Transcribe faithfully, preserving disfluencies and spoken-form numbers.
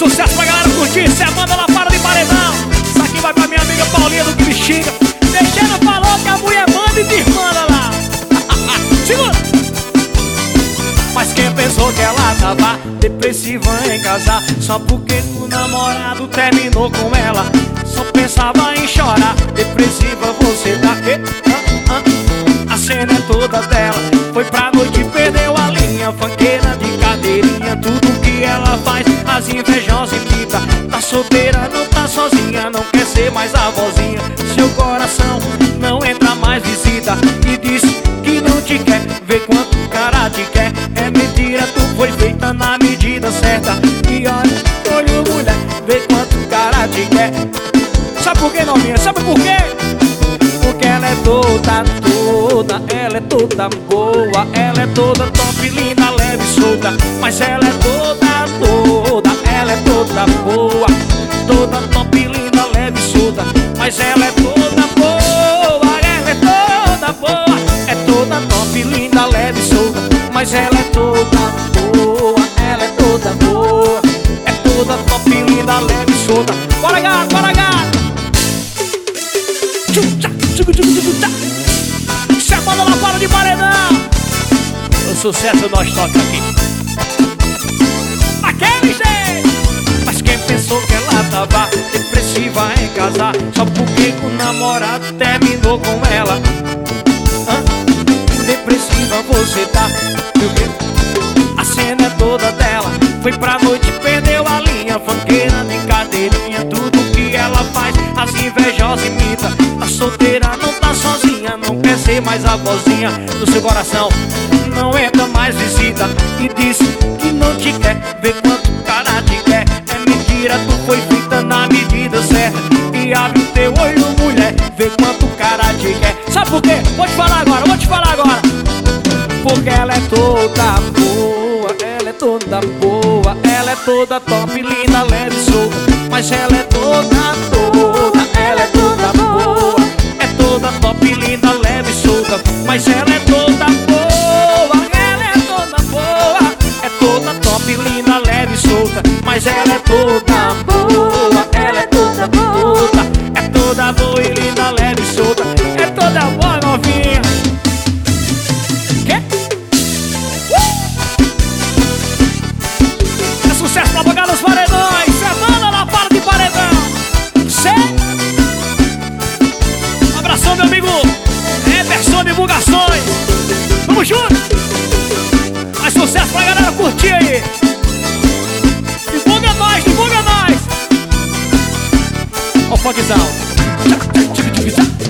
sucesso pra galera curtir. Cê manda lá para de paredão. Isso aqui vai pra minha amiga Paulinha do que me xinga. Deixando falou que a mulher manda e desmanda lá. Segura! Mas quem pensou que ela tava depressiva em casar só porque o namorado terminou com ela? Só pensava em chorar. Depressiva você tá que? Ah, ah. A cena é toda dela. Foi pra noite e perdeu a linha. Fanqueira de cadeirinha. Tudo que ela faz as invejosas imita. Tá solteira, não tá sozinha. Não quer ser mais a vozinha. Seu coração não entra mais visita. E disse que não te quer. Vê quanto cara te quer. É mentira, tu foi feita na medida certa. E olha, olho mulher, vê quanto cara te quer. Sabe por que, novinha? Sabe por quê? Porque ela é toda, toda, ela é toda boa. Ela é toda top, linda, leve e solta. Mas ela é toda, toda, ela é toda boa. Toda top, linda, leve e solta. Mas ela é toda boa. Ela é toda boa. É toda top, linda, leve e solta. Mas ela é toda boa. Ela é toda boa. É toda top, linda, leve e solta. Bora, gato, bora, gato. Se a banda lá fora de paredão. O sucesso nós toca aqui. Aquele jeito. Mas quem pensou que ela tava depressiva em casar só porque o namorado terminou com ela? Hã? Depressiva você tá. A cena é toda dela. Foi pra noite e perdeu a linha. Fanqueira de cadeirinha. Tudo que ela faz as invejosas imita. Tá solteira, não tá sozinha. Não quer ser mais a vozinha do seu coração. Não entra mais visita. E disse que não te quer. Vê quanto cara te quer. É mentira, tu foi feita na medida certa. E abre o teu olho, mulher, vê quanto cara te quer. Sabe por quê? Vou te falar agora, vou te falar agora. Porque ela é toda boa. Ela é toda boa. Ela é toda top, linda, leve e solta. Mas ela é toda, toda. Ela é toda boa. É toda top, linda, leve e solta. Mas ela é toda boa. Ela é toda boa. É toda top, linda, leve e solta. Mas ela é toda boa. Ela é toda boa. É toda boa e linda, leve e solta. É toda boa, novinha. Quê? Uh! É sucesso pra pagar nos paredões. Semana na para de paredão. Cê? Abração, meu amigo Everson Divulgações. Vamos junto. Mais sucesso pra galera curtir aí. Divulga nós, divulga nós. Ó o funkzão.